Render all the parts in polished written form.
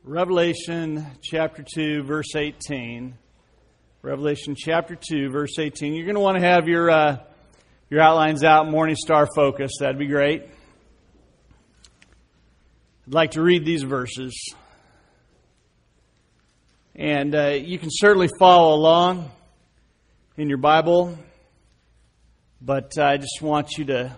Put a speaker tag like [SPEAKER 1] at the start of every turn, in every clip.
[SPEAKER 1] Revelation chapter 2, verse 18. Revelation chapter 2, verse 18. You're going to want to have your outlines out, Morning Star focus. That'd be great. I'd like to read these verses. And you can certainly follow along in your Bible. But I just want you to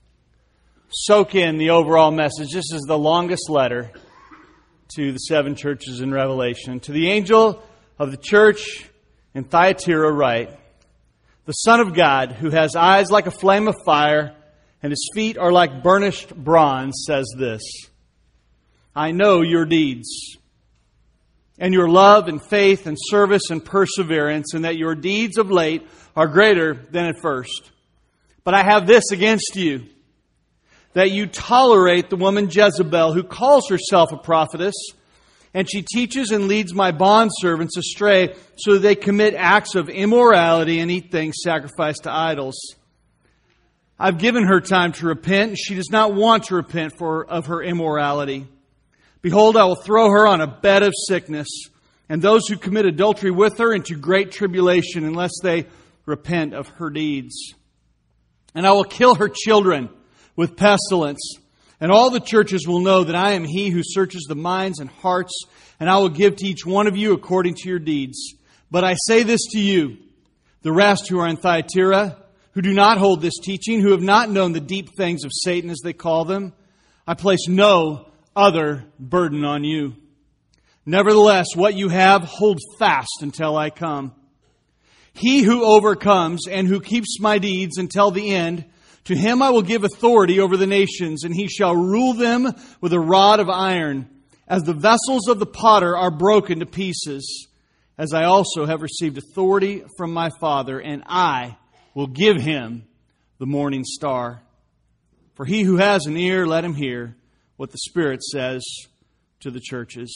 [SPEAKER 1] soak in the overall message. This is the longest letter to the seven churches in Revelation. To the angel of the church in Thyatira write, the Son of God, who has eyes like a flame of fire, and his feet are like burnished bronze, says this, I know your deeds, and your love and faith and service and perseverance, and that your deeds of late are greater than at first. But I have this against you, that you tolerate the woman Jezebel, who calls herself a prophetess, and she teaches and leads my bondservants astray, so that they commit acts of immorality and eat things sacrificed to idols. I've given her time to repent, and she does not want to repent of her immorality. Behold, I will throw her on a bed of sickness, and those who commit adultery with her into great tribulation, unless they repent of her deeds. And I will kill her children with pestilence, and all the churches will know that I am He who searches the minds and hearts, and I will give to each one of you according to your deeds. But I say this to you, the rest who are in Thyatira, who do not hold this teaching, who have not known the deep things of Satan, as they call them, I place no other burden on you. Nevertheless, what you have, hold fast until I come. He who overcomes and who keeps my deeds until the end, to him I will give authority over the nations, and he shall rule them with a rod of iron, as the vessels of the potter are broken to pieces, as I also have received authority from my Father, and I will give him the morning star. For he who has an ear, let him hear what the Spirit says to the churches.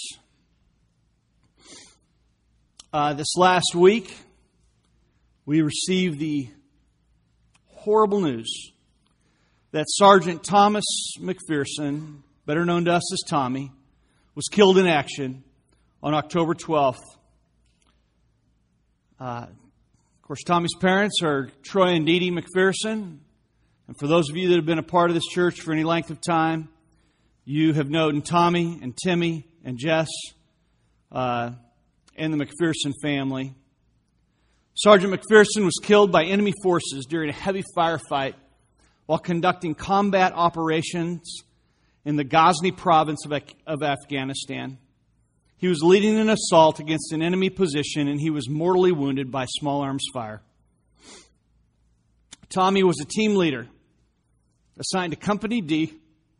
[SPEAKER 1] This last week, we received the horrible news that Sergeant Thomas McPherson, better known to us as Tommy, was killed in action on October 12th. Of course, Tommy's parents are Troy and Dee Dee McPherson. And for those of you that have been a part of this church for any length of time, you have known Tommy and Timmy and Jess and the McPherson family. Sergeant McPherson was killed by enemy forces during a heavy firefight while conducting combat operations in the Ghazni province of Afghanistan. He was leading an assault against an enemy position, and he was mortally wounded by small arms fire. Tommy was a team leader assigned to Company D.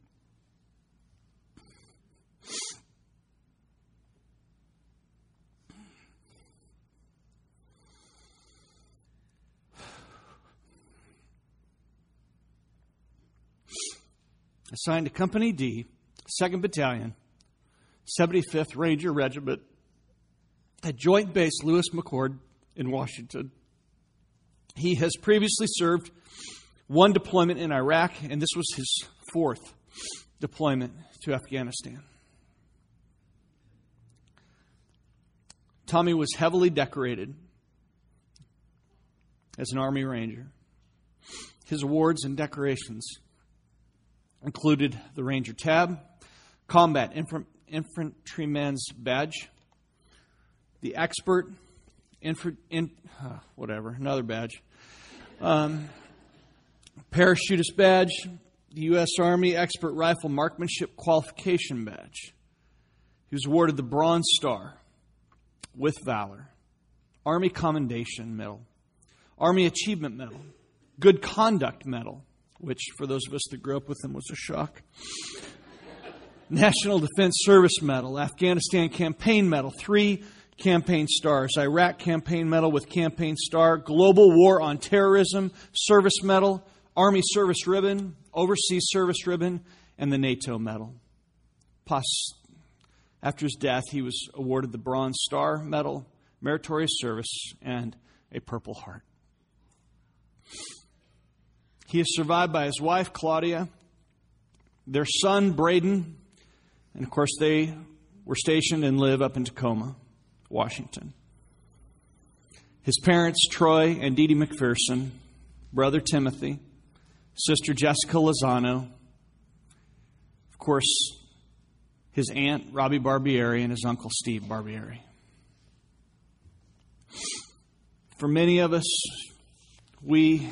[SPEAKER 1] Assigned to Company D, 2nd Battalion, 75th Ranger Regiment, at Joint Base Lewis McChord in Washington. He has previously served one deployment in Iraq, and this was his 4th deployment to Afghanistan. Tommy was heavily decorated as an Army Ranger. His awards and decorations included the Ranger Tab, Combat Infantryman's Badge, the Expert another badge, Parachutist Badge, the U.S. Army Expert Rifle Marksmanship Qualification Badge. He was awarded the Bronze Star with Valor, Army Commendation Medal, Army Achievement Medal, Good Conduct Medal, which for those of us that grew up with him was a shock. National Defense Service Medal, Afghanistan Campaign Medal, 3 Campaign Stars, Iraq Campaign Medal with Campaign Star, Global War on Terrorism Service Medal, Army Service Ribbon, Overseas Service Ribbon, and the NATO Medal. After his death, he was awarded the Bronze Star Medal, Meritorious Service, and a Purple Heart. He is survived by his wife, Claudia, their son, Braden, and of course they were stationed and live up in Tacoma, Washington. His parents, Troy and Dee Dee McPherson, brother Timothy, sister Jessica Lozano, of course, his aunt, Robbie Barbieri, and his uncle, Steve Barbieri. For many of us, we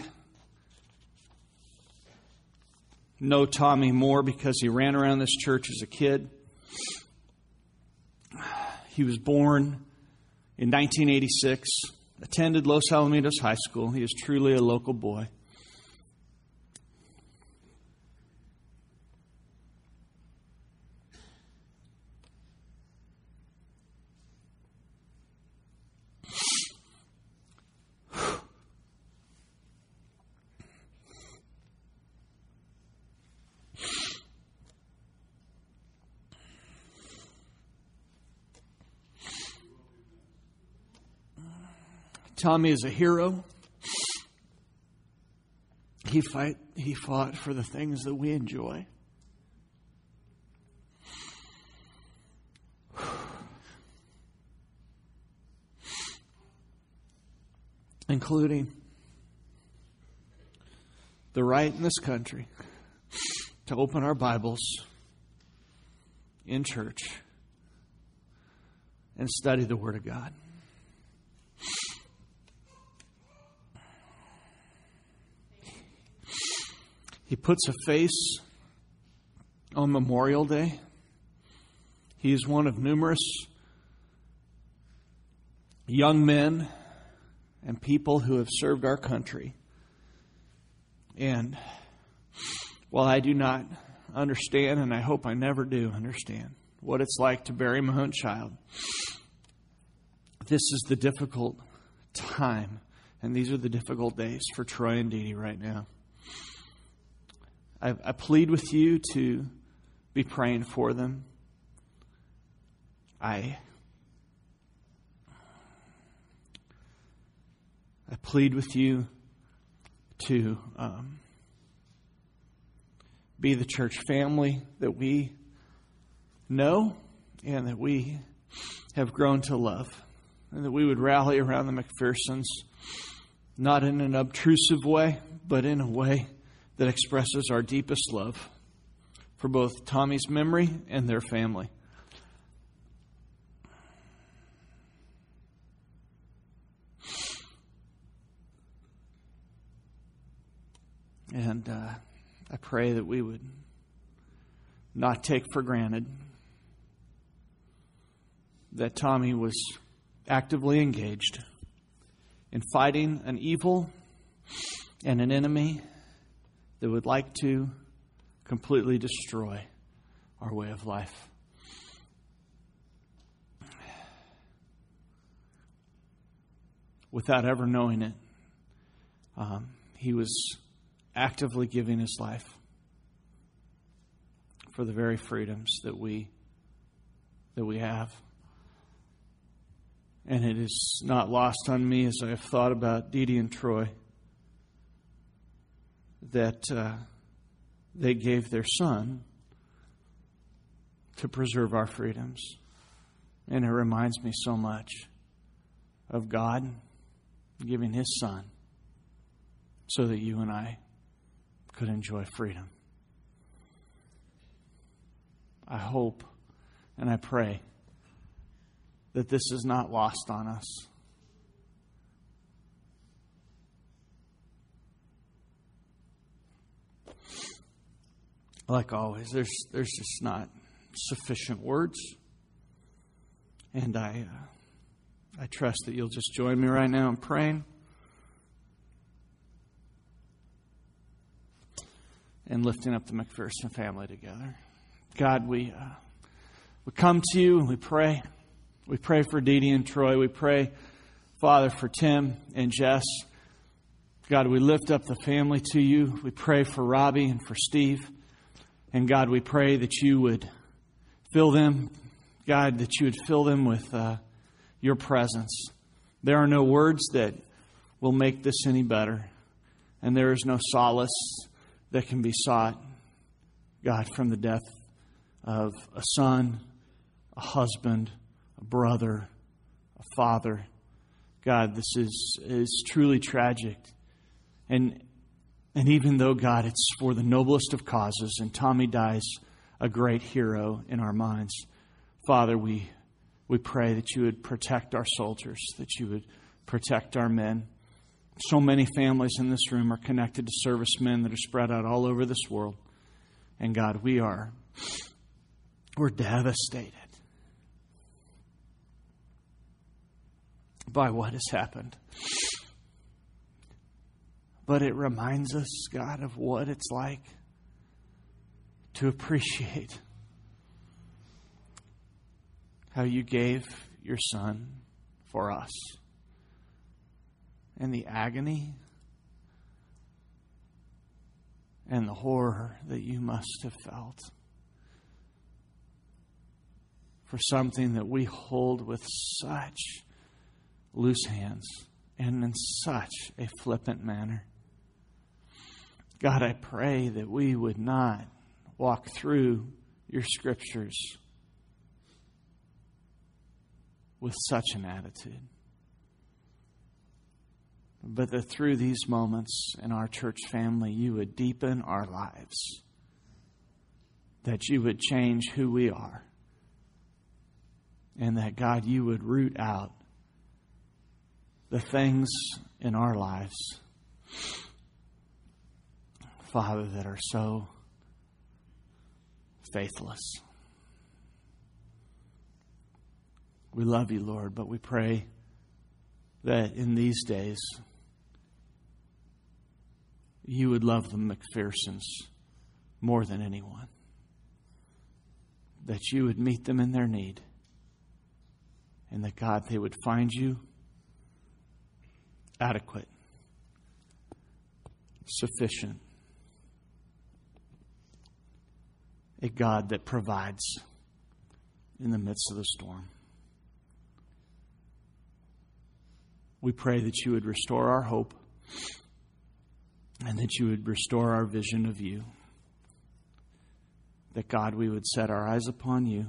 [SPEAKER 1] know Tommy more because he ran around this church as a kid. He was born in 1986, attended Los Alamitos High School. He is truly a local boy. Tommy is a hero. He fought for the things that we enjoy. Including the right in this country to open our Bibles in church and study the Word of God. He puts a face on Memorial Day. He is one of numerous young men and people who have served our country. And while I do not understand, and I hope I never do understand, what it's like to bury my own child, this is the difficult time, and these are the difficult days for Troy and Dee Dee right now. I plead with you to be praying for them. I plead with you to be the church family that we know and that we have grown to love, and that we would rally around the McPhersons, not in an obtrusive way, but in a way that expresses our deepest love for both Tommy's memory and their family. And I pray that we would not take for granted that Tommy was actively engaged in fighting an evil and an enemy that would like to completely destroy our way of life. Without ever knowing it, he was actively giving his life for the very freedoms that we have. And it is not lost on me as I have thought about Dee Dee and Troy that they gave their son to preserve our freedoms. And it reminds me so much of God giving His Son so that you and I could enjoy freedom. I hope and I pray that this is not lost on us. Like always, there's just not sufficient words. And I trust that you'll just join me right now in praying and lifting up the McPherson family together. God, we come to you and we pray. We pray for Dee Dee and Troy. We pray, Father, for Tim and Jess. God, we lift up the family to you. We pray for Robbie and for Steve. And God, we pray that you would fill them, God, that you would fill them with your presence. There are no words that will make this any better. And there is no solace that can be sought, God, from the death of a son a husband, a brother, a father. God, this is truly tragic. And even though, God, it's for the noblest of causes, and Tommy dies a great hero in our minds, Father, we pray that you would protect our soldiers, that you would protect our men. So many families in this room are connected to servicemen that are spread out all over this world. And God, we're devastated by what has happened. But it reminds us, God, of what it's like to appreciate how you gave your Son for us. And the agony and the horror that you must have felt for something that we hold with such loose hands and in such a flippant manner. God, I pray that we would not walk through your scriptures with such an attitude, but that through these moments in our church family, you would deepen our lives, that you would change who we are, and that, God, you would root out the things in our lives, Father, that are so faithless. We love you, Lord, but we pray that in these days you would love the McPhersons more than anyone. That you would meet them in their need. And that, God, they would find you adequate, sufficient, a God that provides in the midst of the storm. We pray that you would restore our hope and that you would restore our vision of you. That, God, we would set our eyes upon you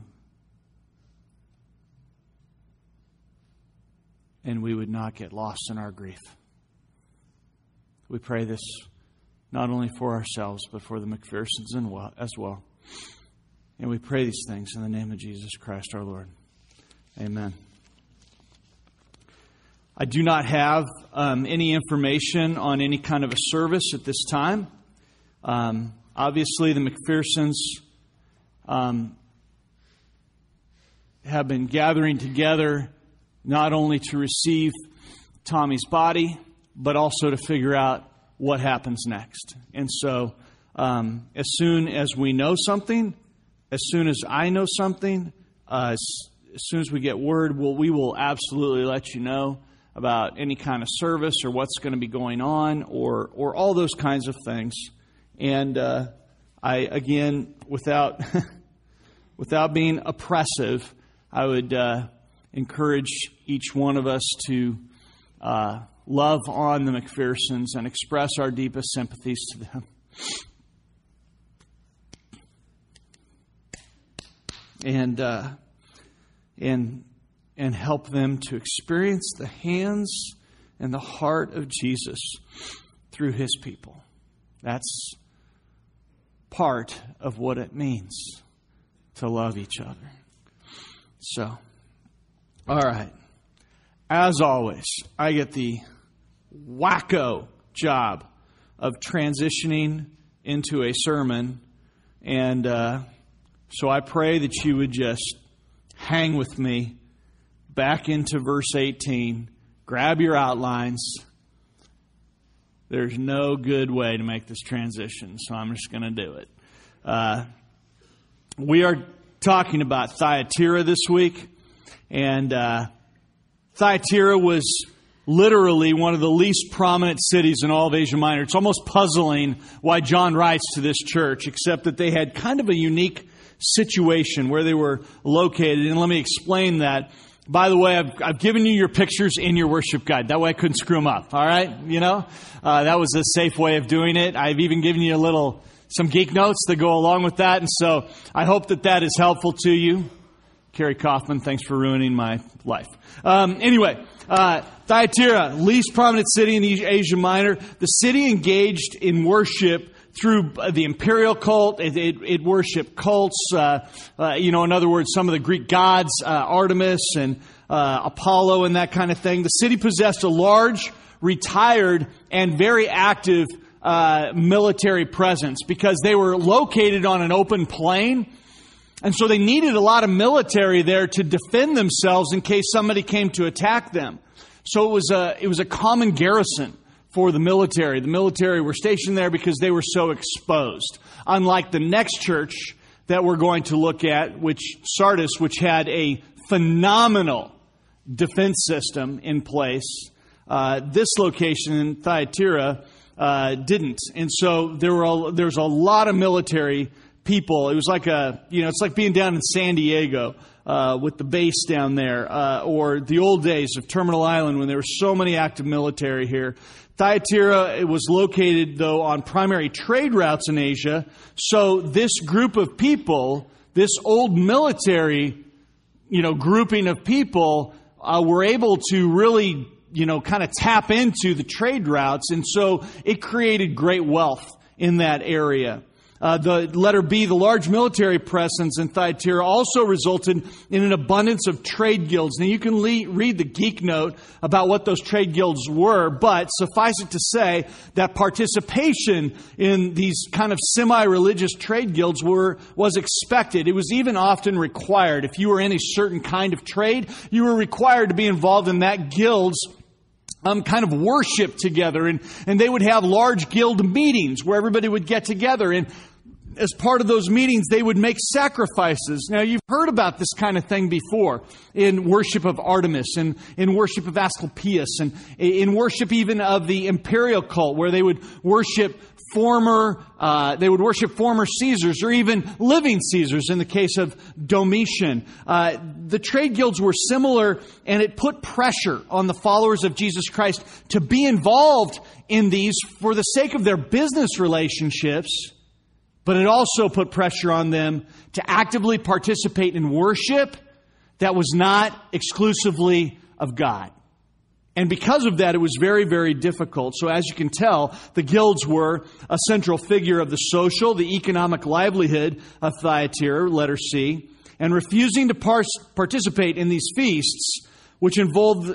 [SPEAKER 1] and we would not get lost in our grief. We pray this not only for ourselves, but for the McPhersons as well. And we pray these things in the name of Jesus Christ our Lord. Amen. I do not have any information on any kind of a service at this time. Obviously, the McPhersons have been gathering together not only to receive Tommy's body, but also to figure out what happens next. And so, as soon as we know something, as soon as I know something, as soon as we get word, we will absolutely let you know about any kind of service or what's going to be going on or all those kinds of things. And I, again, without being oppressive, I would encourage each one of us to love on the McPhersons and express our deepest sympathies to them. And help them to experience the hands and the heart of Jesus through His people. That's part of what it means to love each other. So, all right. As always, I get the wacko job of transitioning into a sermon. And so I pray that you would just hang with me back into verse 18. Grab your outlines. There's no good way to make this transition, so I'm just going to do it. We are talking about Thyatira this week. And Thyatira was literally one of the least prominent cities in all of Asia Minor. It's almost puzzling why John writes to this church, except that they had kind of a unique situation where they were located. And let me explain that. By the way, I've given you your pictures in your worship guide. That way I couldn't screw them up. All right? You know, that was a safe way of doing it. I've even given you some geek notes that go along with that. And so I hope that is helpful to you. Kerry Kaufman, thanks for ruining my life. Anyway, Thyatira, least prominent city in Asia Minor. The city engaged in worship through the imperial cult. It worshipped cults. In other words, some of the Greek gods, Artemis and Apollo and that kind of thing. The city possessed a large, retired, and very active military presence because they were located on an open plain. And so they needed a lot of military there to defend themselves in case somebody came to attack them. So it was a common garrison for the military. The military were stationed there because they were so exposed. Unlike the next church that we're going to look at, Sardis, which had a phenomenal defense system in place, this location in Thyatira didn't. And so there's a lot of military people. It was like it's like being down in San Diego with the base down there, or the old days of Terminal Island when there were so many active military here. Thyatira, it was located, though, on primary trade routes in Asia. So this group of people, this old military, grouping of people, were able to really, kind of tap into the trade routes. And so it created great wealth in that area. The letter B, the large military presence in Thyatira also resulted in an abundance of trade guilds. Now you can read the geek note about what those trade guilds were, but suffice it to say that participation in these kind of semi-religious trade guilds was expected. It was even often required. If you were in a certain kind of trade, you were required to be involved in that guild's kind of worship together. And they would have large guild meetings where everybody would get together. And as part of those meetings, they would make sacrifices. Now, you've heard about this kind of thing before in worship of Artemis and in worship of Asclepius and in worship even of the imperial cult, where they would worship former Caesars or even living Caesars in the case of Domitian. The trade guilds were similar, and it put pressure on the followers of Jesus Christ to be involved in these for the sake of their business relationships. But it also put pressure on them to actively participate in worship that was not exclusively of God. And because of that, it was very, very difficult. So as you can tell, the guilds were a central figure of the social, the economic livelihood of Thyatira, letter C. And refusing to participate in these feasts, which involved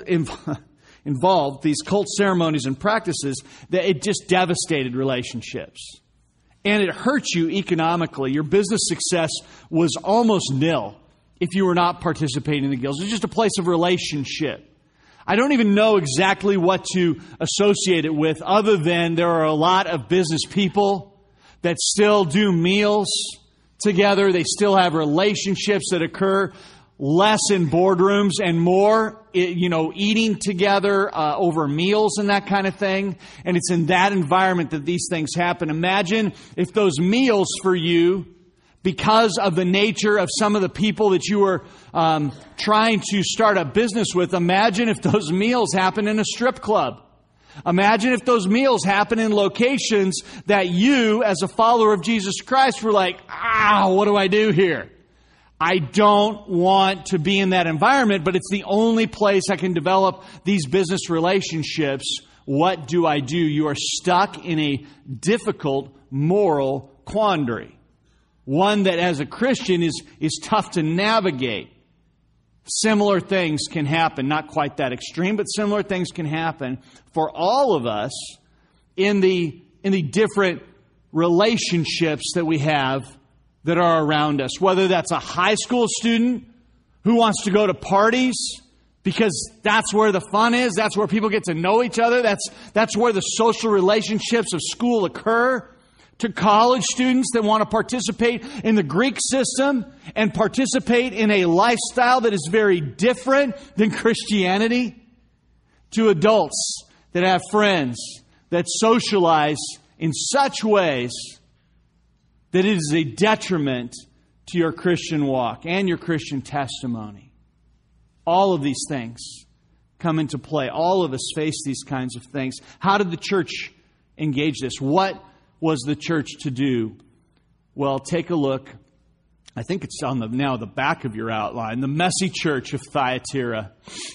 [SPEAKER 1] these cult ceremonies and practices, that it just devastated relationships. And it hurt you economically. Your business success was almost nil if you were not participating in the guilds. It was just a place of relationship. I don't even know exactly what to associate it with, other than there are a lot of business people that still do meals together. They still have relationships that occur less in boardrooms and more, eating together over meals and that kind of thing. And it's in that environment that these things happen. Imagine if those meals for you, because of the nature of some of the people that you were trying to start a business with, imagine if those meals happen in a strip club. Imagine if those meals happen in locations that you, as a follower of Jesus Christ, were like, what do I do here? I don't want to be in that environment, but it's the only place I can develop these business relationships. What do I do? You are stuck in a difficult moral quandary. One that as a Christian is tough to navigate. Similar things can happen, not quite that extreme, but similar things can happen for all of us in the different relationships that we have that are around us. Whether that's a high school student who wants to go to parties because that's where the fun is, that's where people get to know each other, that's where the social relationships of school occur, to college students that want to participate in the Greek system and participate in a lifestyle that is very different than Christianity, to adults that have friends that socialize in such ways that it is a detriment to your Christian walk and your Christian testimony. All of these things come into play. All of us face these kinds of things. How did the church engage this? What was the church to do? Well, take a look I think it's on the back of your outline, the messy church of Thyatira.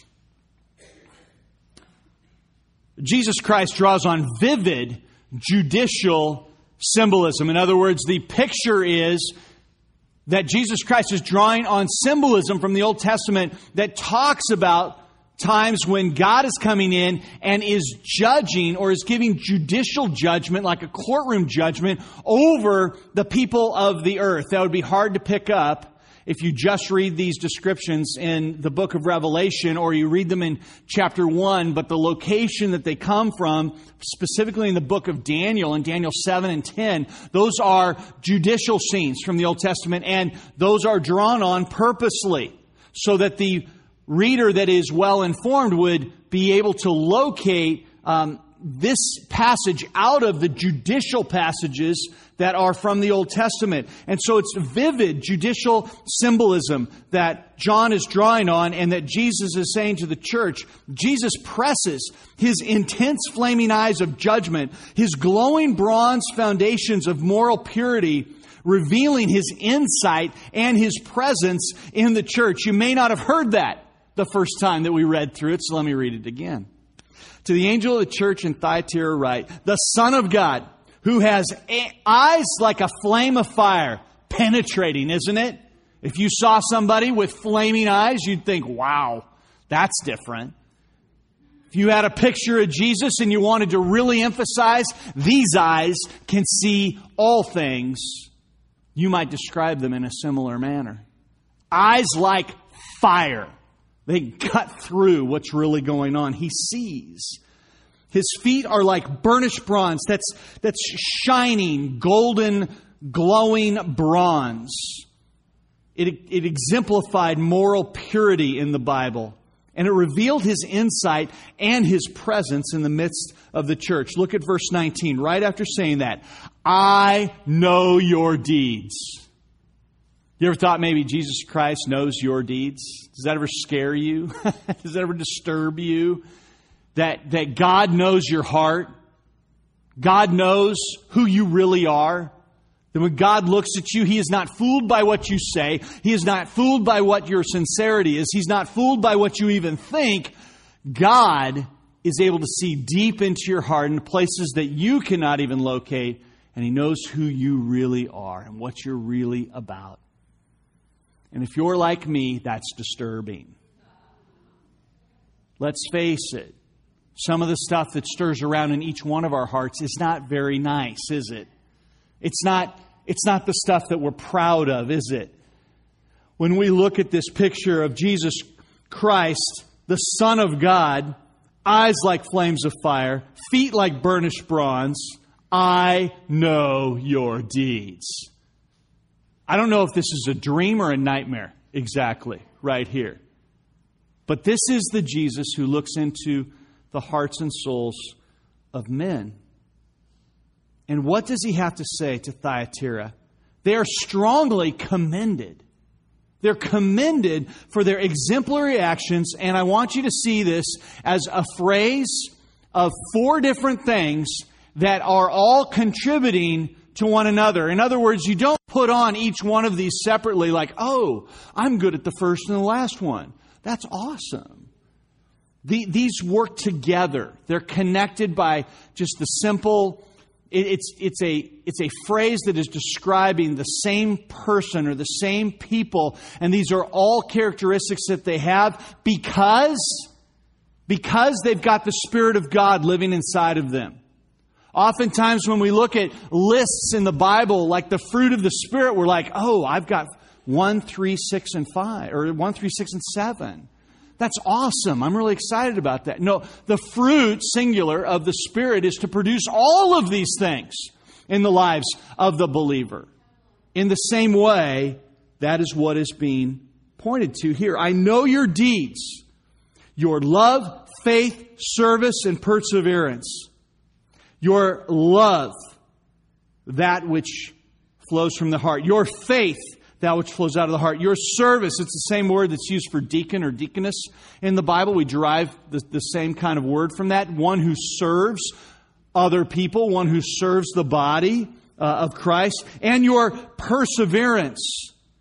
[SPEAKER 1] Jesus Christ draws on vivid judicial symbolism. In other words, the picture is that Jesus Christ is drawing on symbolism from the Old Testament that talks about times when God is coming in and is judging or is giving judicial judgment, like a courtroom judgment, over the people of the earth. That would be hard to pick up if you just read these descriptions in the book of Revelation or you read them in chapter 1, but the location that they come from, specifically in the book of Daniel, in Daniel 7 and 10, those are judicial scenes from the Old Testament, and those are drawn on purposely so that the reader that is well informed would be able to locate this passage out of the judicial passages that are from the Old Testament. And so it's vivid judicial symbolism that John is drawing on and that Jesus is saying to the church. Jesus presses His intense flaming eyes of judgment, His glowing bronze foundations of moral purity, revealing His insight and His presence in the church. You may not have heard that the first time that we read through it, so let me read it again. To the angel of the church in Thyatira write, the Son of God, who has eyes like a flame of fire, penetrating, isn't it? If you saw somebody with flaming eyes, you'd think, wow, that's different. If you had a picture of Jesus and you wanted to really emphasize, these eyes can see all things, you might describe them in a similar manner. Eyes like fire. They cut through what's really going on. He sees. His feet are like burnished bronze. That's shining, golden, glowing bronze. It exemplified moral purity in the Bible. And it revealed His insight and His presence in the midst of the church. Look at verse 19, right after saying that. I know your deeds. You ever thought maybe Jesus Christ knows your deeds? Does that ever scare you? Does that ever disturb you? That God knows your heart? God knows who you really are? That when God looks at you, He is not fooled by what you say. He is not fooled by what your sincerity is. He's not fooled by what you even think. God is able to see deep into your heart in places that you cannot even locate. And He knows who you really are and what you're really about. And if you're like me, that's disturbing. Let's face it. Some of the stuff that stirs around in each one of our hearts is not very nice, is it? It's not the stuff that we're proud of, is it? When we look at this picture of Jesus Christ, the Son of God, eyes like flames of fire, feet like burnished bronze, I know your deeds. I don't know if this is a dream or a nightmare exactly right here. But this is the Jesus who looks into the hearts and souls of men. And what does He have to say to Thyatira? They are strongly commended. They're commended for their exemplary actions. And I want you to see this as a phrase of 4 different things that are all contributing to one another. In other words, you don't put on each one of these separately like, oh, I'm good at the first and the last one. That's awesome. These work together. They're connected by just the simple, it's a phrase that is describing the same person or the same people. And these are all characteristics that they have because they've got the Spirit of God living inside of them. Oftentimes when we look at lists in the Bible, like the fruit of the Spirit, we're like, oh, I've got 1, 3, 6, and 5, or 1, 3, 6, and 7. That's awesome. I'm really excited about that. No, the fruit, singular, of the Spirit is to produce all of these things in the lives of the believer. In the same way, that is what is being pointed to here. I know your deeds, your love, faith, service, and perseverance. Your love, that which flows from the heart. Your faith, that which flows out of the heart. Your service, it's the same word that's used for deacon or deaconess in the Bible. We derive the same kind of word from that. One who serves other people, one who serves the body of Christ. And your perseverance.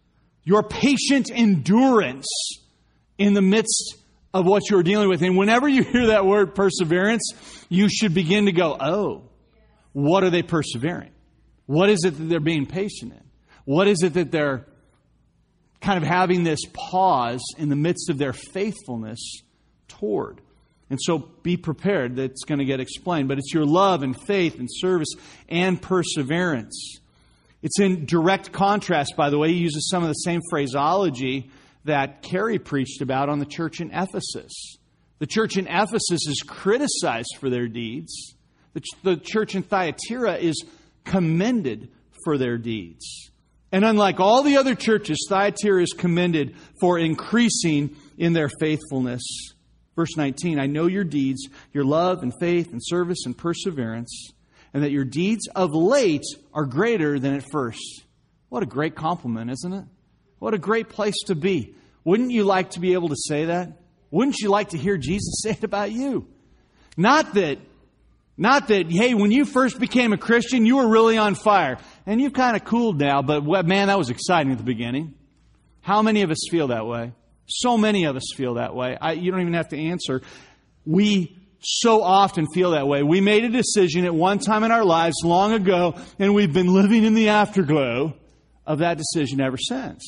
[SPEAKER 1] your patient endurance in the midst of what you're dealing with. And whenever you hear that word perseverance, you should begin to go, oh, what are they persevering? What is it that they're being patient in? What is it that they're kind of having this pause in the midst of their faithfulness toward? And so be prepared. That's going to get explained. But it's your love and faith and service and perseverance. It's in direct contrast, by the way. He uses some of the same phraseology that Carrie preached about on the church in Ephesus. The church in Ephesus is criticized for their deeds. The church in Thyatira is commended for their deeds. And unlike all the other churches, Thyatira is commended for increasing in their faithfulness. Verse 19, I know your deeds, your love and faith and service and perseverance, and that your deeds of late are greater than at first. What a great compliment, isn't it? What a great place to be. Wouldn't you like to be able to say that? Wouldn't you like to hear Jesus say it about you? Not that, hey, when you first became a Christian, you were really on fire. And you've kind of cooled now, but man, that was exciting at the beginning. How many of us feel that way? So many of us feel that way. You don't even have to answer. We so often feel that way. We made a decision at one time in our lives long ago, and we've been living in the afterglow of that decision ever since.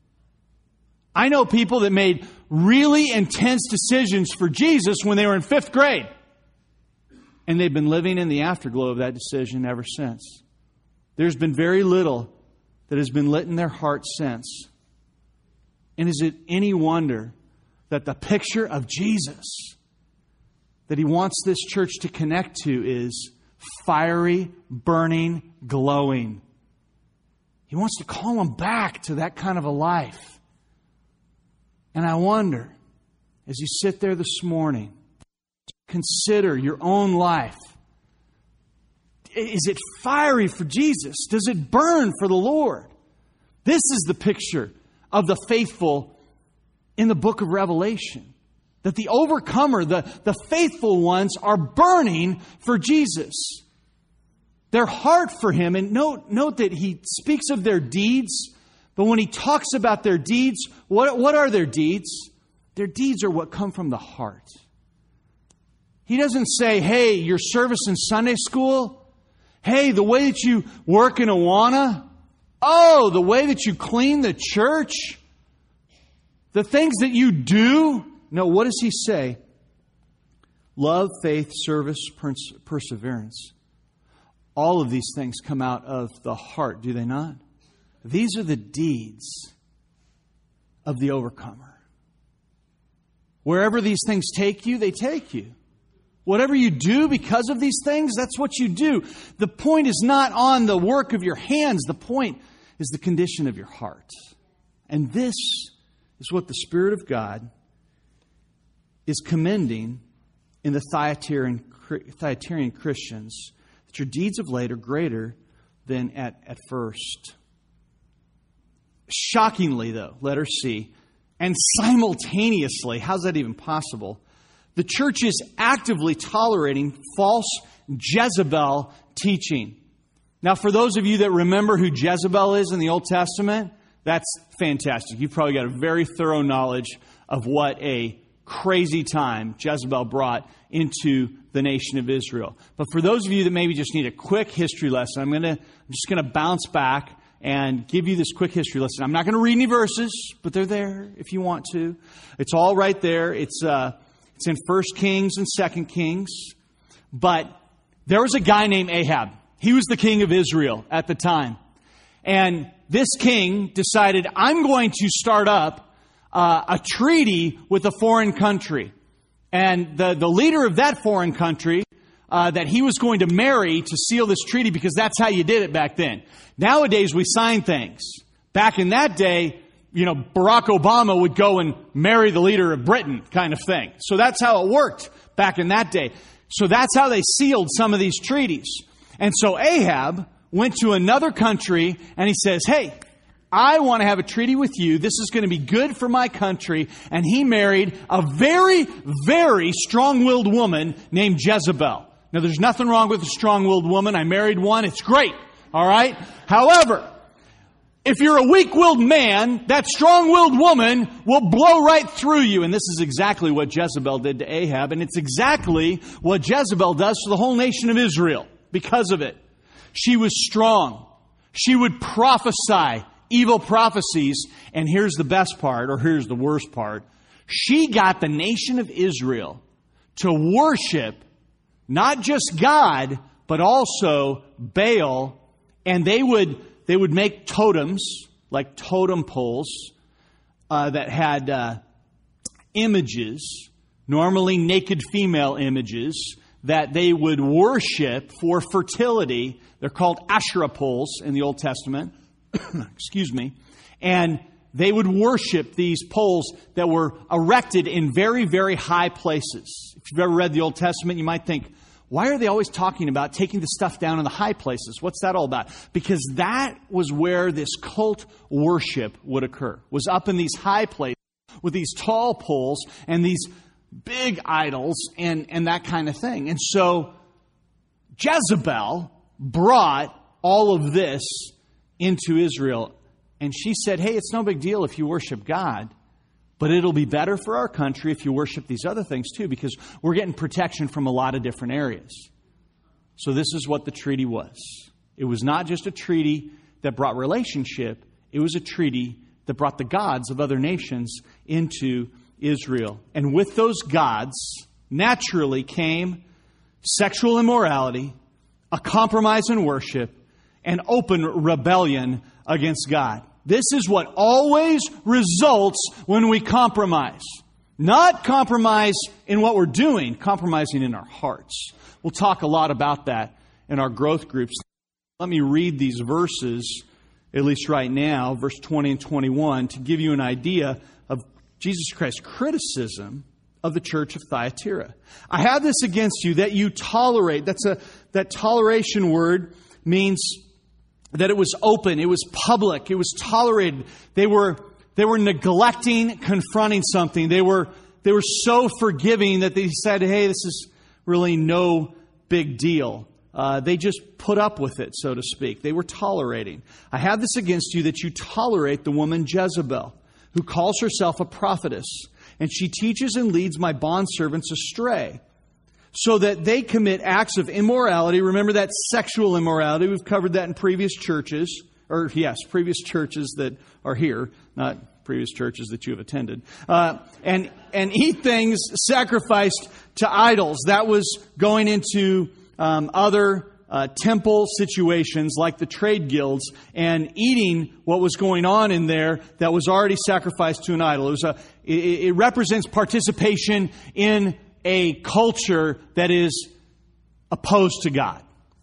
[SPEAKER 1] I know people that made really intense decisions for Jesus when they were in 5th grade. And they've been living in the afterglow of that decision ever since. There's been very little that has been lit in their hearts since. And is it any wonder that the picture of Jesus that He wants this church to connect to is fiery, burning, glowing? He wants to call them back to that kind of a life. And I wonder, as you sit there this morning, consider your own life. Is it fiery for Jesus? Does it burn for the Lord? This is the picture of the faithful in the book of Revelation. That the overcomer, the faithful ones are burning for Jesus. Their heart for Him. And note that He speaks of their deeds. But when He talks about their deeds, what are their deeds? Their deeds are what come from the heart. He doesn't say, hey, your service in Sunday school. Hey, the way that you work in Awana. Oh, the way that you clean the church. The things that you do. No, what does He say? Love, faith, service, perseverance. All of these things come out of the heart, do they not? These are the deeds of the overcomer. Wherever these things take you, they take you. Whatever you do because of these things, that's what you do. The point is not on the work of your hands. The point is the condition of your heart. And this is what the Spirit of God is commending in the Thyatiran Christians, that your deeds of late are greater than at first. Shockingly, though, letter C, and simultaneously, how's that even possible? The church is actively tolerating false Jezebel teaching. Now, for those of you that remember who Jezebel is in the Old Testament, that's fantastic. You've probably got a very thorough knowledge of what a crazy time Jezebel brought into the nation of Israel. But for those of you that maybe just need a quick history lesson, I'm just going to bounce back and give you this quick history lesson. I'm not going to read any verses, but they're there if you want to. It's all right there. It's in 1 Kings and 2 Kings. But there was a guy named Ahab. He was the king of Israel at the time. And this king decided, I'm going to start up a treaty with a foreign country. And the leader of that foreign country that he was going to marry to seal this treaty, because that's how you did it back then. Nowadays, we sign things. Back in that day, Barack Obama would go and marry the leader of Britain kind of thing. So that's how it worked back in that day. So that's how they sealed some of these treaties. And so Ahab went to another country and he says, hey, I want to have a treaty with you. This is going to be good for my country. And he married a very, very strong-willed woman named Jezebel. Now, there's nothing wrong with a strong-willed woman. I married one. It's great. All right? However, If you're a weak-willed man, that strong-willed woman will blow right through you. And this is exactly what Jezebel did to Ahab. And it's exactly what Jezebel does to the whole nation of Israel because of it. She was strong. She would prophesy evil prophecies. And here's the best part, or here's the worst part. She got the nation of Israel to worship not just God, but also Baal. And they would make totems, like totem poles, that had images, normally naked female images, that they would worship for fertility. They're called Asherah poles in the Old Testament. Excuse me. And they would worship these poles that were erected in very, very high places. If you've ever read the Old Testament, you might think, why are they always talking about taking the stuff down in the high places? What's that all about? Because that was where this cult worship would occur. Was up in these high places with these tall poles and these big idols and that kind of thing. And so Jezebel brought all of this into Israel. And she said, hey, it's no big deal if you worship God, but it'll be better for our country if you worship these other things too, because we're getting protection from a lot of different areas. So this is what the treaty was. It was not just a treaty that brought relationship. It was a treaty that brought the gods of other nations into Israel. And with those gods, naturally came sexual immorality, a compromise in worship, and open rebellion against God. This is what always results when we compromise. Not compromise in what we're doing, compromising in our hearts. We'll talk a lot about that in our growth groups. Let me read these verses, at least right now, verse 20 and 21, to give you an idea of Jesus Christ's criticism of the church of Thyatira. I have this against you that you tolerate. That toleration word means that it was open, it was public, it was tolerated. They were neglecting, confronting something. They were so forgiving that they said, hey, this is really no big deal. They just put up with it, so to speak. They were tolerating. I have this against you that you tolerate the woman Jezebel, who calls herself a prophetess, and she teaches and leads my bondservants astray, so that they commit acts of immorality. Remember that sexual immorality. We've covered that in previous churches. Previous churches that are here, not previous churches that you have attended. And eat things sacrificed to idols. That was going into other temple situations like the trade guilds and eating what was going on in there that was already sacrificed to an idol. It represents participation in a culture that is opposed to God.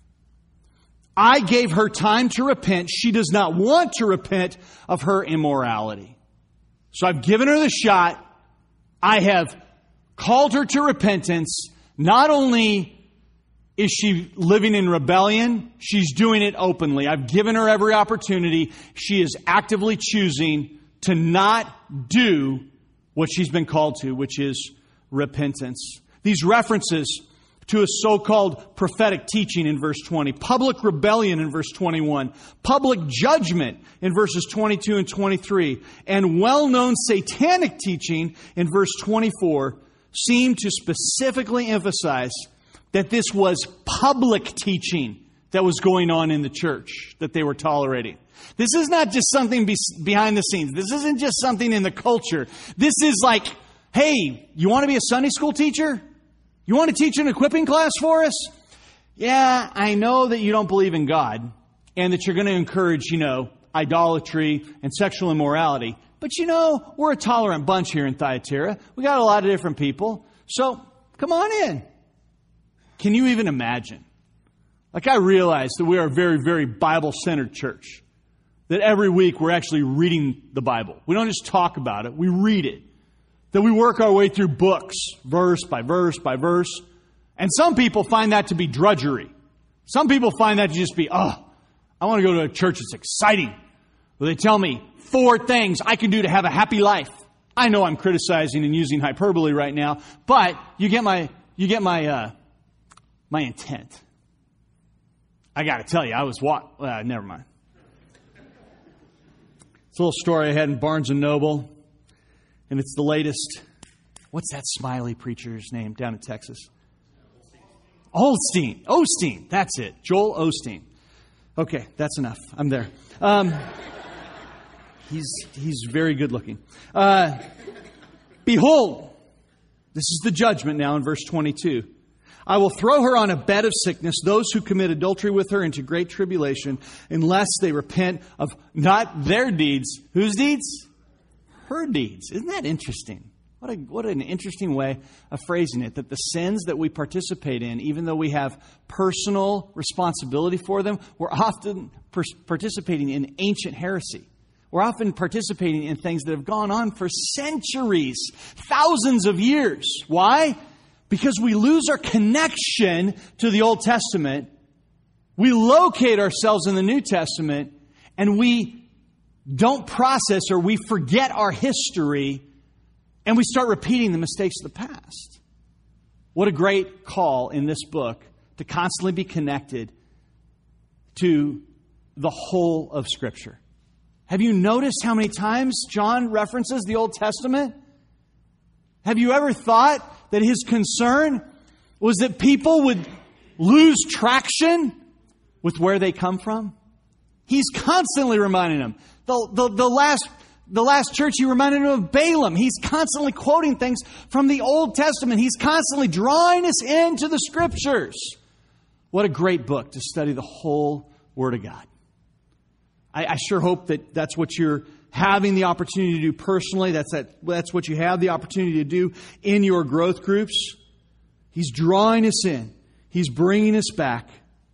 [SPEAKER 1] I gave her time to repent. She does not want to repent of her immorality. So I've given her the shot. I have called her to repentance. Not only is she living in rebellion, she's doing it openly. I've given her every opportunity. She is actively choosing to not do what she's been called to, which is repentance. These references to a so-called prophetic teaching in verse 20, public rebellion in verse 21, public judgment in verses 22 and 23, and well-known satanic teaching in verse 24 seem to specifically emphasize that this was public teaching that was going on in the church that they were tolerating. This is not just something behind the scenes. This isn't just something in the culture. This is like, hey, you want to be a Sunday school teacher? You want to teach an equipping class for us? Yeah, I know that you don't believe in God and that you're going to encourage, idolatry and sexual immorality. But we're a tolerant bunch here in Thyatira. We got a lot of different people. So come on in. Can you even imagine? I realize that we are a very, very Bible-centered church. That every week we're actually reading the Bible. We don't just talk about it, we read it. That we work our way through books, verse by verse by verse. And some people find that to be drudgery. Some people find that to just be, I want to go to a church that's exciting. Where they tell me 4 things I can do to have a happy life. I know I'm criticizing and using hyperbole right now, but you get my intent. I got to tell you, never mind. It's a little story I had in Barnes & Noble, and it's the latest. What's that smiley preacher's name down in Texas? Osteen. That's it. Joel Osteen. Okay, that's enough. I'm there. He's very good looking. Behold, this is the judgment now in verse 22. I will throw her on a bed of sickness, those who commit adultery with her into great tribulation, unless they repent of not their deeds. Whose deeds? Her deeds. Isn't that interesting? What an interesting way of phrasing it, that the sins that we participate in, even though we have personal responsibility for them, we're often participating in ancient heresy. We're often participating in things that have gone on for centuries, thousands of years. Why? Because we lose our connection to the Old Testament. We locate ourselves in the New Testament, and we don't process or we forget our history, and we start repeating the mistakes of the past. What a great call in this book to constantly be connected to the whole of Scripture. Have you noticed how many times John references the Old Testament? Have you ever thought that his concern was that people would lose traction with where they come from? He's constantly reminding them. The last church, he reminded them of Balaam. He's constantly quoting things from the Old Testament. He's constantly drawing us into the Scriptures. What a great book to study the whole Word of God. I sure hope that that's what you're having the opportunity to do personally. That's what you have the opportunity to do in your growth groups. He's drawing us in. He's bringing us back.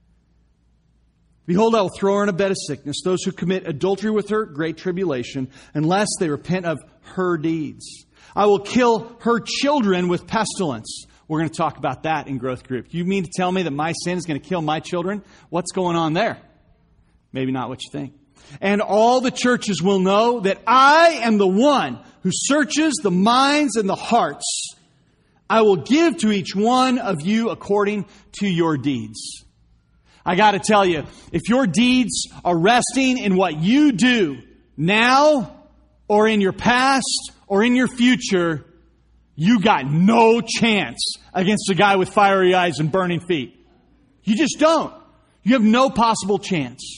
[SPEAKER 1] Behold, I will throw her in a bed of sickness. Those who commit adultery with her, great tribulation, unless they repent of her deeds. I will kill her children with pestilence. We're going to talk about that in growth group. You mean to tell me that my sin is going to kill my children? What's going on there? Maybe not what you think. And all the churches will know that I am the one who searches the minds and the hearts. I will give to each one of you according to your deeds. I got to tell you, if your deeds are resting in what you do now or in your past or in your future, you got no chance against a guy with fiery eyes and burning feet. You just don't. You have no possible chance.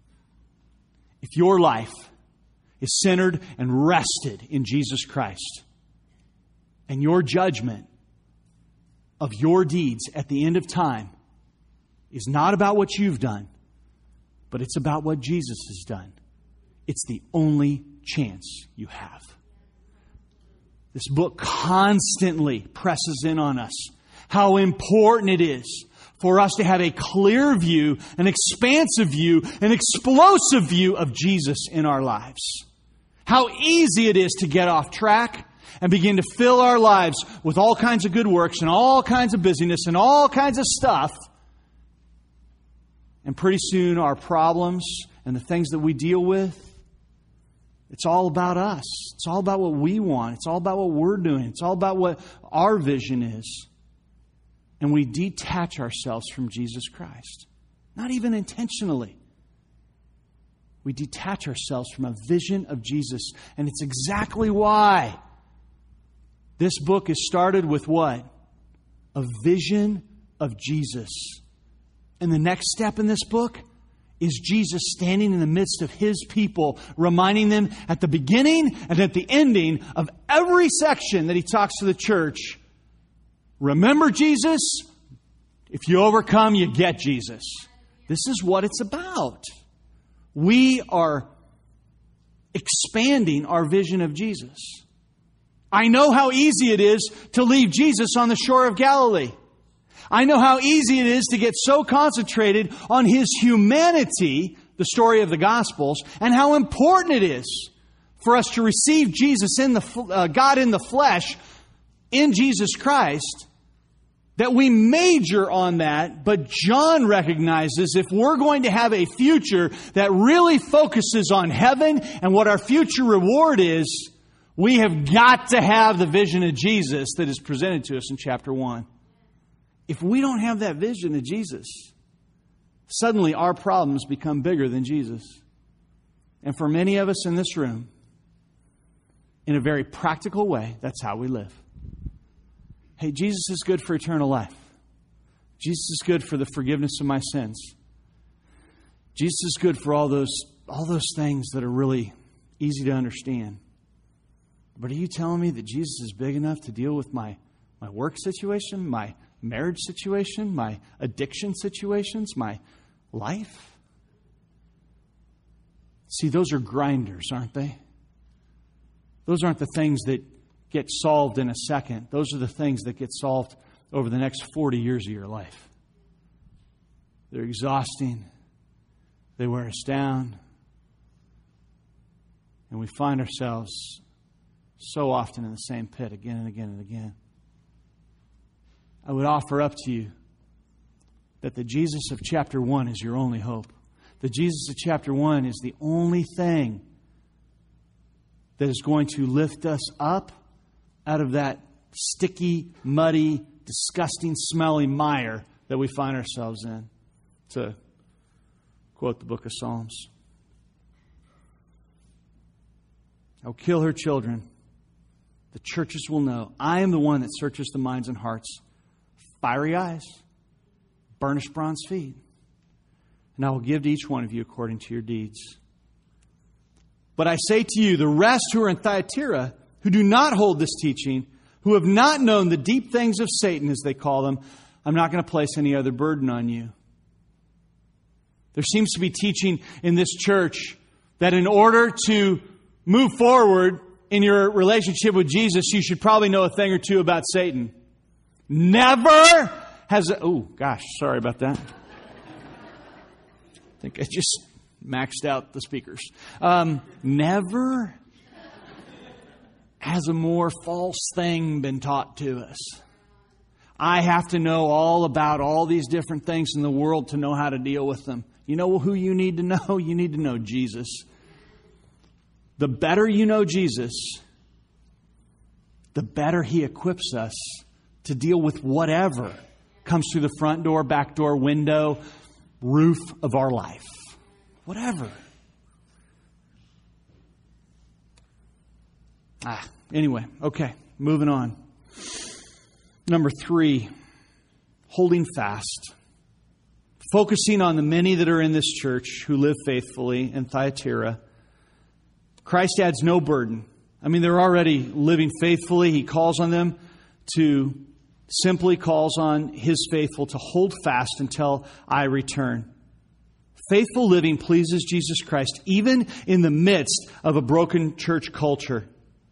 [SPEAKER 1] If your life is centered and rested in Jesus Christ, and your judgment of your deeds at the end of time is not about what you've done, but it's about what Jesus has done, it's the only chance you have. This book constantly presses in on us how important it is for us to have a clear view, an expansive view, an explosive view of Jesus in our lives. How easy it is to get off track and begin to fill our lives with all kinds of good works and all kinds of busyness and all kinds of stuff. And pretty soon our problems and the things that we deal with, it's all about us. It's all about what we want. It's all about what we're doing. It's all about what our vision is. And we detach ourselves from Jesus Christ. Not even intentionally. We detach ourselves from a vision of Jesus. And it's exactly why this book is started with what? A vision of Jesus. And the next step in this book is Jesus standing in the midst of His people, reminding them at the beginning and at the ending of every section that He talks to the church, remember Jesus? If you overcome, you get Jesus. This is what it's about. We are expanding our vision of Jesus. I know how easy it is to leave Jesus on the shore of Galilee. I know how easy it is to get so concentrated on His humanity, the story of the Gospels, and how important it is for us to receive Jesus in the God in the flesh, in Jesus Christ, that we major on that. But John recognizes if we're going to have a future that really focuses on heaven and what our future reward is, we have got to have the vision of Jesus that is presented to us in chapter 1. If we don't have that vision of Jesus, suddenly our problems become bigger than Jesus. and for many of us in this room, in a very practical way, that's how we live. Hey, Jesus is good for eternal life. Jesus is good for the forgiveness of my sins. Jesus is good for all those things that are really easy to understand. But are you telling me that Jesus is big enough to deal with my work situation, my marriage situation, my addiction situations, my life? See, those are grinders, aren't they? Those aren't the things that get solved in a second. Those are the things that get solved over the next 40 years of your life. They're exhausting. They wear us down. And we find ourselves so often in the same pit again and again and again. I would offer up to you that the Jesus of chapter 1 is your only hope. The Jesus of chapter 1 is the only thing that is going to lift us up out of that sticky, muddy, disgusting, smelly mire that we find ourselves in. To quote the book of Psalms. I'll kill her children. The churches will know I am the one that searches the minds and hearts. Fiery eyes, burnished bronze feet. And I will give to each one of you according to your deeds. But I say to you, the rest who are in Thyatira, who do not hold this teaching, who have not known the deep things of Satan, as they call them, I'm not going to place any other burden on you. There seems to be teaching in this church that in order to move forward in your relationship with Jesus, you should probably know a thing or two about Satan. Never has... Oh, gosh, sorry about that. I think I just maxed out the speakers. Never has a more false thing been taught to us. I have to know all about all these different things in the world to know how to deal with them. You know who you need to know? You need to know Jesus. The better you know Jesus, the better He equips us to deal with whatever comes through the front door, back door, window, roof of our life. Whatever. Anyway, okay, moving on. Number 3, holding fast. Focusing on the many that are in this church who live faithfully in Thyatira. Christ adds no burden. I mean, they're already living faithfully. He calls on them to simply calls on His faithful to hold fast until I return. Faithful living pleases Jesus Christ, even in the midst of a broken church culture.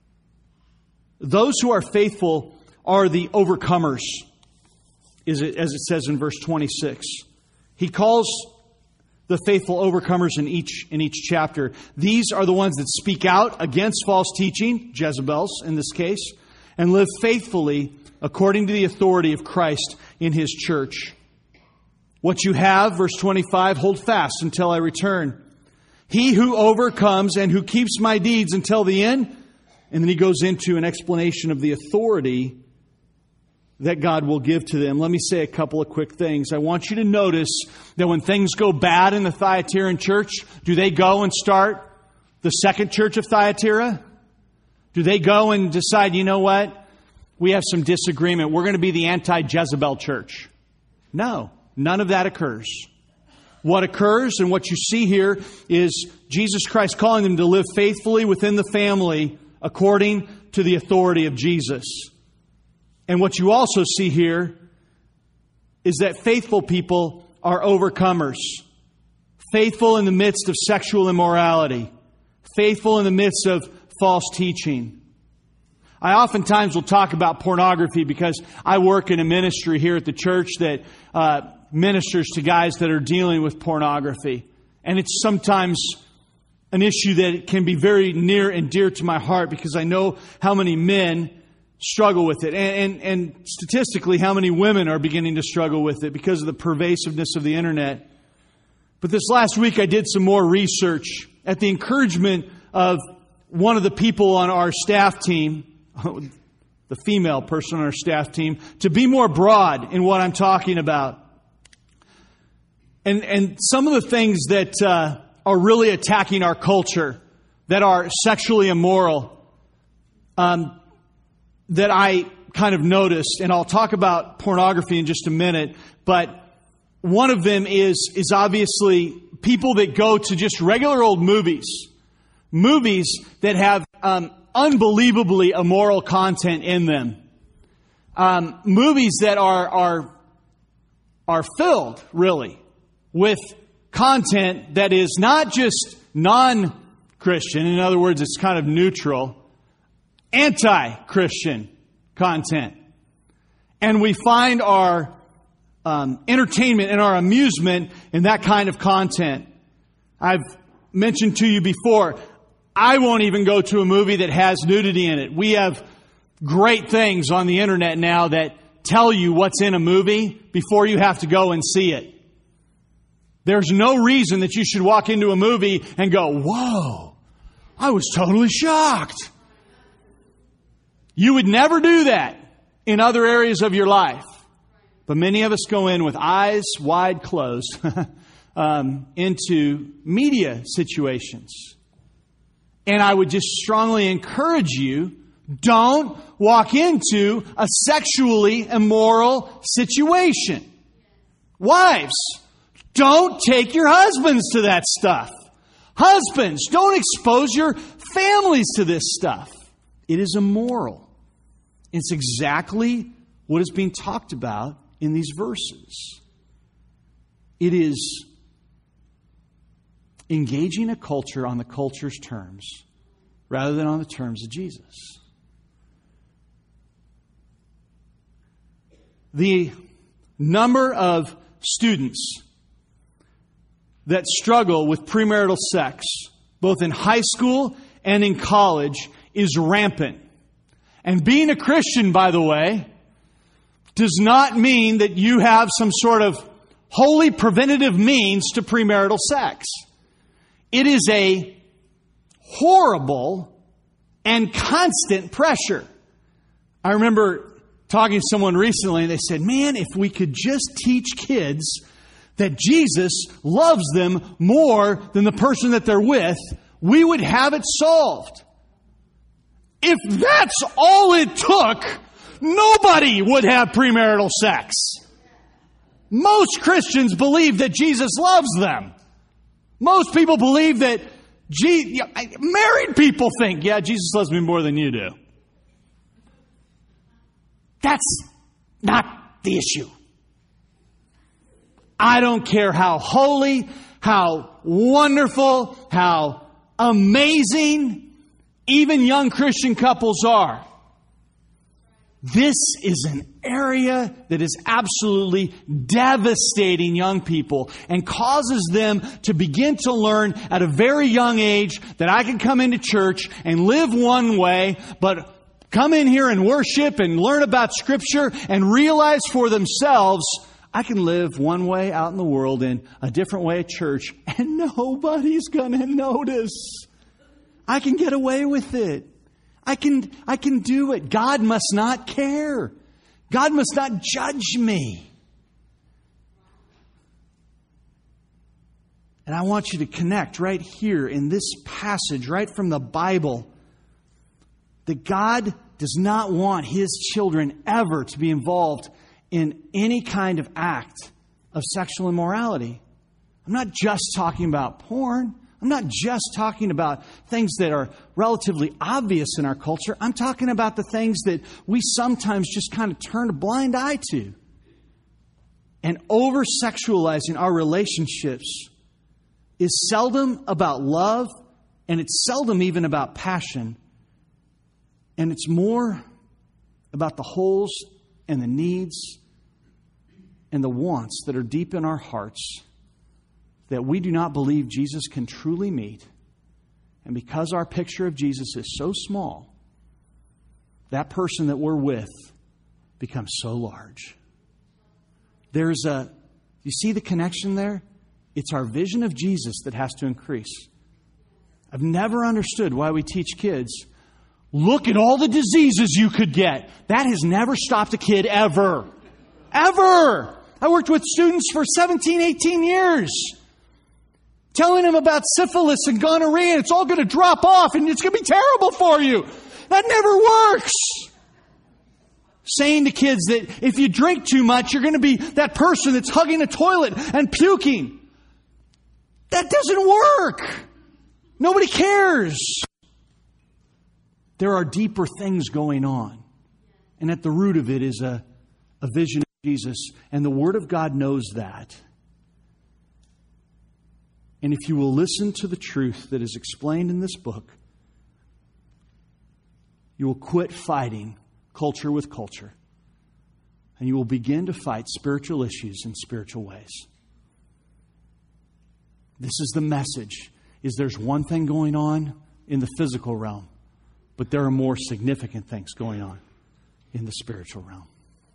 [SPEAKER 1] Those who are faithful are the overcomers, as it says in verse 26. He calls the faithful overcomers in each chapter. These are the ones that speak out against false teaching, Jezebel's in this case, and live faithfully according to the authority of Christ in His church. What you have, verse 25, hold fast until I return. He who overcomes and who keeps my deeds until the end. And then he goes into an explanation of the authority that God will give to them. Let me say a couple of quick things. I want you to notice that when things go bad in the Thyatiran church, do they go and start the second church of Thyatira? Do they go and decide, you know what? We have some disagreement. We're going to be the anti-Jezebel church. No, none of that occurs. What occurs and what you see here is Jesus Christ calling them to live faithfully within the family according to the authority of Jesus. And what you also see here is that faithful people are overcomers. Faithful in the midst of sexual immorality. Faithful in the midst of false teaching. I oftentimes will talk about pornography because I work in a ministry here at the church that ministers to guys that are dealing with pornography. And it's sometimes an issue that can be very near and dear to my heart because I know how many men struggle with it. And statistically, how many women are beginning to struggle with it because of the pervasiveness of the internet. But this last week I did some more research at the encouragement of one of the people on our staff team, the female person on our staff team, to be more broad in what I'm talking about. And some of the things that are really attacking our culture, that are sexually immoral, that I kind of noticed, and I'll talk about pornography in just a minute, but one of them is obviously people that go to just regular old movies that have unbelievably immoral content in them, movies that are filled really with content that is not just non-Christian. In other words, it's kind of neutral, anti-Christian content. And we find our entertainment and our amusement in that kind of content. I've mentioned to you before, I won't even go to a movie that has nudity in it. We have great things on the internet now that tell you what's in a movie before you have to go and see it. There's no reason that you should walk into a movie and go, whoa, I was totally shocked. You would never do that in other areas of your life. But many of us go in with eyes wide closed into media situations. And I would just strongly encourage you, don't walk into a sexually immoral situation. Wives, don't take your husbands to that stuff. Husbands, don't expose your families to this stuff. It is immoral. It's exactly what is being talked about in these verses. It is engaging a culture on the culture's terms rather than on the terms of Jesus. The number of students that struggle with premarital sex, both in high school and in college, is rampant. And being a Christian, by the way, does not mean that you have some sort of holy preventative means to premarital sex. It is a horrible and constant pressure. I remember talking to someone recently and they said, man, if we could just teach kids that Jesus loves them more than the person that they're with, we would have it solved. If that's all it took, nobody would have premarital sex. Most Christians believe that Jesus loves them. Most people believe that married people think, yeah, Jesus loves me more than you do. That's not the issue. I don't care how holy, how wonderful, how amazing even young Christian couples are. This is an area that is absolutely devastating young people and causes them to begin to learn at a very young age that I can come into church and live one way, but come in here and worship and learn about Scripture and realize for themselves, I can live one way out in the world and a different way at church, and nobody's going to notice. I can get away with it. I can do it. God must not care. God must not judge me. And I want you to connect right here in this passage, right from the Bible, that God does not want His children ever to be involved in any kind of act of sexual immorality. I'm not just talking about porn. I'm not just talking about things that are relatively obvious in our culture. I'm talking about the things that we sometimes just kind of turn a blind eye to. And over-sexualizing our relationships is seldom about love, and it's seldom even about passion. And it's more about the holes and the needs and the wants that are deep in our hearts that we do not believe Jesus can truly meet. And because our picture of Jesus is so small, that person that we're with becomes so large. You see the connection there? It's our vision of Jesus that has to increase. I've never understood why we teach kids, look at all the diseases you could get. That has never stopped a kid ever. Ever! I worked with students for 17, 18 years.
[SPEAKER 2] telling them about syphilis and gonorrhea, and it's all going to drop off and it's going to be terrible for you. That never works. Saying to kids that if you drink too much, you're going to be that person that's hugging a toilet and puking. That doesn't work. Nobody cares. There are deeper things going on. And at the root of it is a vision of Jesus. And the Word of God knows that. And if you will listen to the truth that is explained in this book, you will quit fighting culture with culture. And you will begin to fight spiritual issues in spiritual ways. This is the message, is there's one thing going on in the physical realm, but there are more significant things going on in the spiritual realm.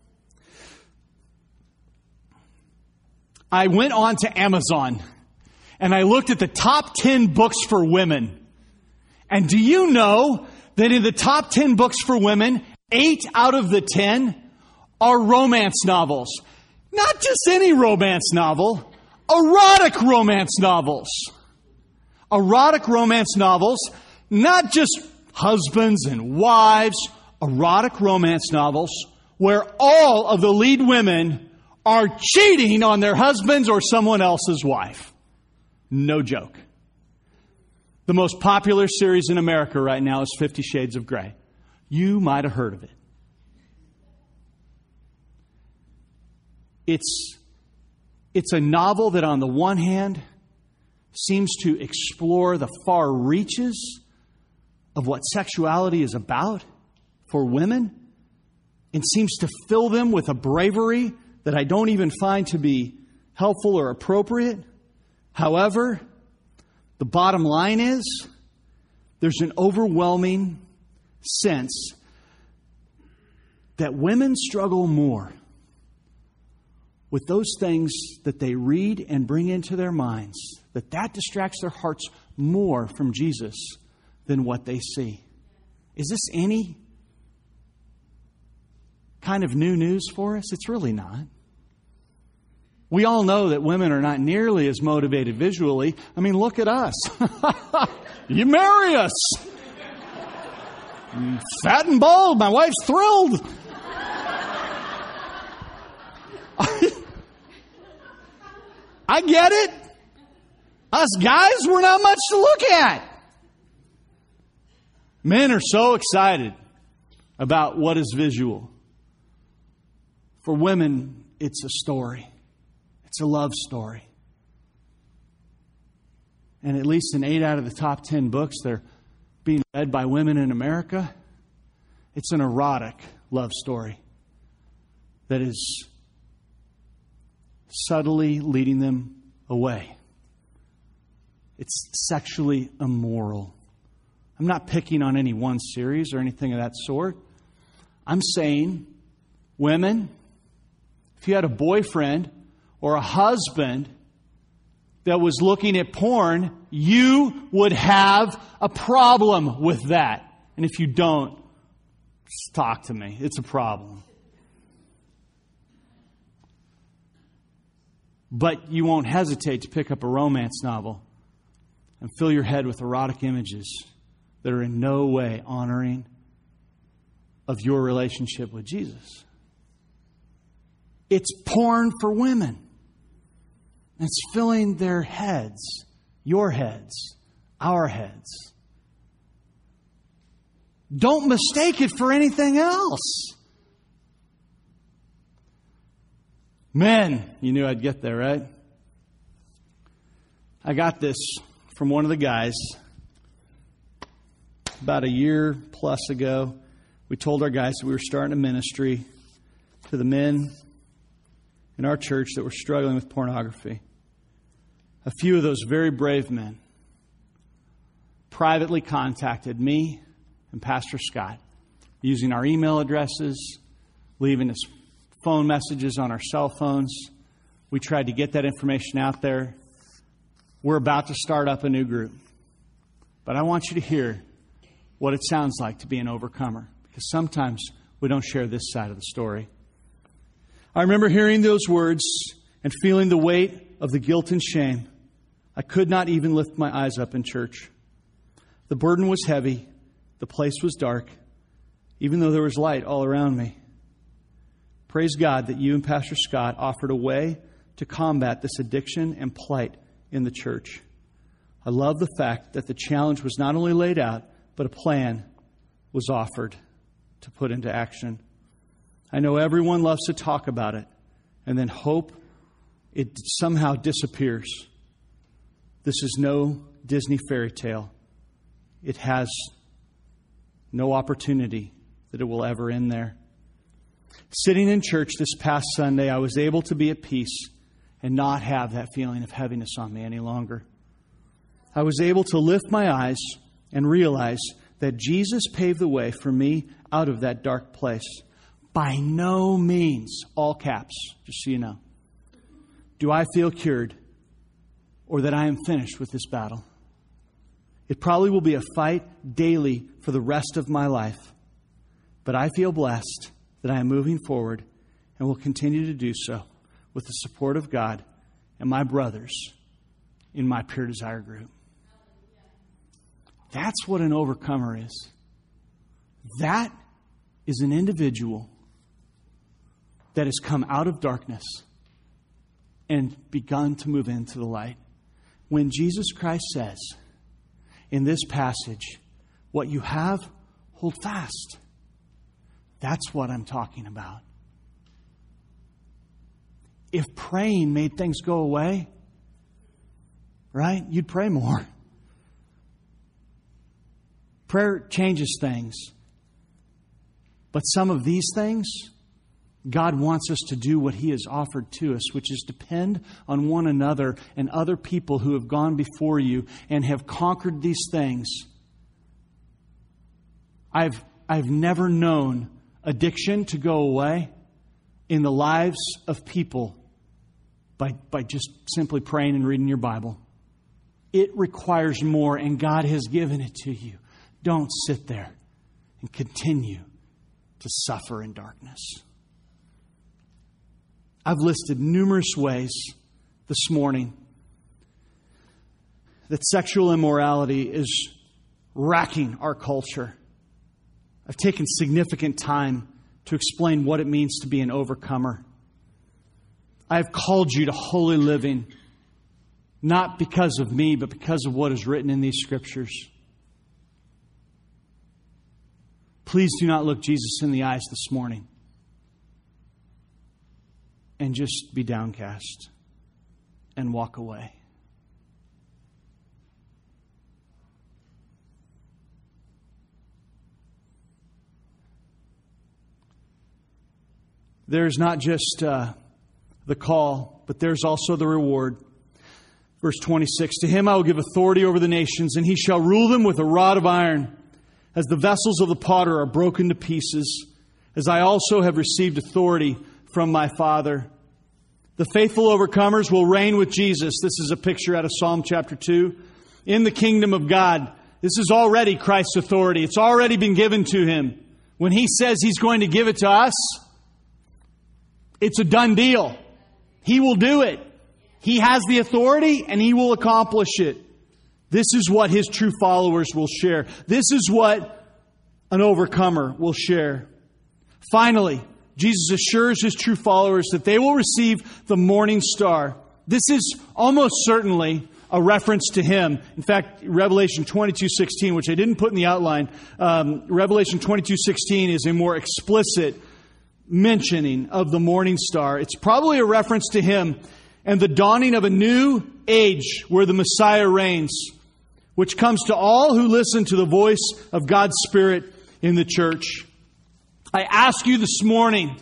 [SPEAKER 2] I went on to Amazon and I looked at the top 10 books for women. And do you know that in the top 10 books for women, 8 out of the 10 are romance novels? Not just any romance novel, erotic romance novels. Erotic romance novels, not just husbands and wives, erotic romance novels where all of the lead women are cheating on their husbands or someone else's wife. No joke. The most popular series in America right now is 50 Shades of Grey. You might have heard of it. It's a novel that on the one hand seems to explore the far reaches of what sexuality is about for women and seems to fill them with a bravery that I don't even find to be helpful or appropriate. However, the bottom line is there's an overwhelming sense that women struggle more with those things that they read and bring into their minds, that distracts their hearts more from Jesus than what they see. Is this any kind of new news for us? It's really not. We all know that women are not nearly as motivated visually. I mean, look at us. You marry us. Fat and bald. My wife's thrilled. I get it. Us guys, we're not much to look at. Men are so excited about what is visual. For women, it's a story. It's a love story. And at least in 8 out of the top 10 books, they're being read by women in America. It's an erotic love story that is subtly leading them away. It's sexually immoral. I'm not picking on any one series or anything of that sort. I'm saying, women, if you had a boyfriend or a husband that was looking at porn, you would have a problem with that. And if you don't, just talk to me. It's a problem. But you won't hesitate to pick up a romance novel and fill your head with erotic images that are in no way honoring of your relationship with Jesus. It's porn for women. It's filling their heads, your heads, our heads. Don't mistake it for anything else. Men, you knew I'd get there, right? I got this from one of the guys about a year plus ago. We told our guys that we were starting a ministry to the men in our church that were struggling with pornography. A few of those very brave men privately contacted me and Pastor Scott using our email addresses, leaving us phone messages on our cell phones. We tried to get that information out there. We're about to start up a new group. But I want you to hear what it sounds like to be an overcomer, because sometimes we don't share this side of the story. I remember hearing those words and feeling the weight of the guilt and shame I could not even lift my eyes up in church. The burden was heavy. The place was dark, even though there was light all around me. Praise God that you and Pastor Scott offered a way to combat this addiction and plight in the church. I love the fact that the challenge was not only laid out, but a plan was offered to put into action. I know everyone loves to talk about it and then hope it somehow disappears. This is no Disney fairy tale. It has no opportunity that it will ever end there. Sitting in church this past Sunday, I was able to be at peace and not have that feeling of heaviness on me any longer. I was able to lift my eyes and realize that Jesus paved the way for me out of that dark place. By no means, all caps, just so you know, do I feel cured or that I am finished with this battle. It probably will be a fight daily for the rest of my life. But I feel blessed that I am moving forward and will continue to do so with the support of God and my brothers in my Pure Desire group. That's what an overcomer is. That is an individual that has come out of darkness and begun to move into the light. When Jesus Christ says in this passage, what you have, hold fast. That's what I'm talking about. If praying made things go away, right, you'd pray more. Prayer changes things. But some of these things, God wants us to do what He has offered to us, which is depend on one another and other people who have gone before you and have conquered these things. I've never known addiction to go away in the lives of people by just simply praying and reading your Bible. It requires more, and God has given it to you. Don't sit there and continue to suffer in darkness. I've listed numerous ways this morning that sexual immorality is racking our culture. I've taken significant time to explain what it means to be an overcomer. I have called you to holy living, not because of me, but because of what is written in these scriptures. Please do not look Jesus in the eyes this morning and just be downcast and walk away. There's not just the call, but there's also the reward. Verse 26, to Him I will give authority over the nations, and He shall rule them with a rod of iron, as the vessels of the potter are broken to pieces, as I also have received authority from my Father. The faithful overcomers will reign with Jesus. This is a picture out of Psalm chapter 2. In the kingdom of God, this is already Christ's authority. It's already been given to Him. When He says He's going to give it to us, it's a done deal. He will do it. He has the authority and He will accomplish it. This is what His true followers will share. This is what an overcomer will share. Finally, Jesus assures His true followers that they will receive the morning star. This is almost certainly a reference to Him. In fact, Revelation 22:16, which I didn't put in the outline, Revelation 22:16 is a more explicit mentioning of the morning star. It's probably a reference to Him and the dawning of a new age where the Messiah reigns, which comes to all who listen to the voice of God's Spirit in the church. I ask you this morning,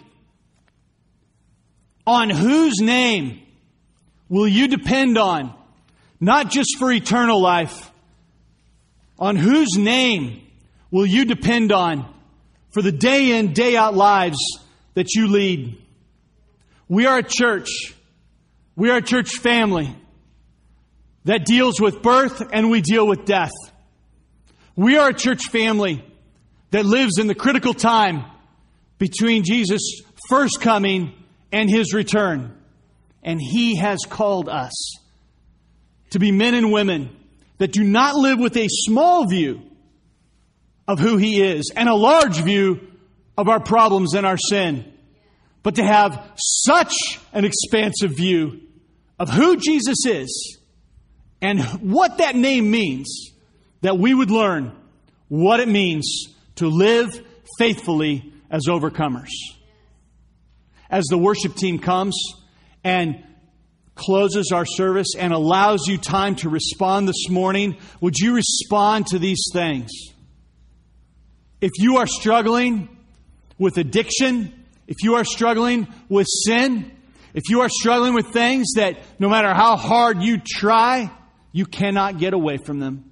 [SPEAKER 2] on whose name will you depend on? Not just for eternal life. On whose name will you depend on for the day in, day out lives that you lead? We are a church. We are a church family that deals with birth and we deal with death. We are a church family that lives in the critical time between Jesus' first coming and His return. And He has called us to be men and women that do not live with a small view of who He is and a large view of our problems and our sin, but to have such an expansive view of who Jesus is and what that name means, that we would learn what it means to live faithfully as overcomers. As the worship team comes and closes our service and allows you time to respond this morning, would you respond to these things? If you are struggling with addiction, if you are struggling with sin, if you are struggling with things that no matter how hard you try, you cannot get away from them,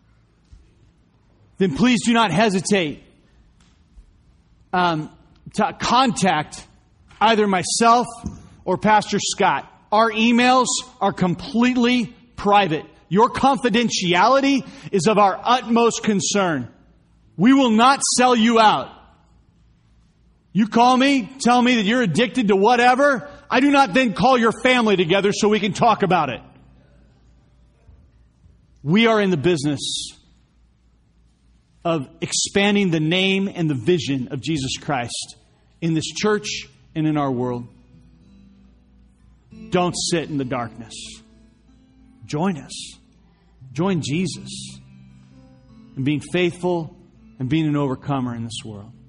[SPEAKER 2] then please do not hesitate to contact either myself or Pastor Scott. Our emails are completely private. Your confidentiality is of our utmost concern. We will not sell you out. You call me, tell me that you're addicted to whatever. I do not then call your family together so we can talk about it. We are in the business of expanding the name and the vision of Jesus Christ in this church and in our world. Don't sit in the darkness. Join us. Join Jesus in being faithful and being an overcomer in this world.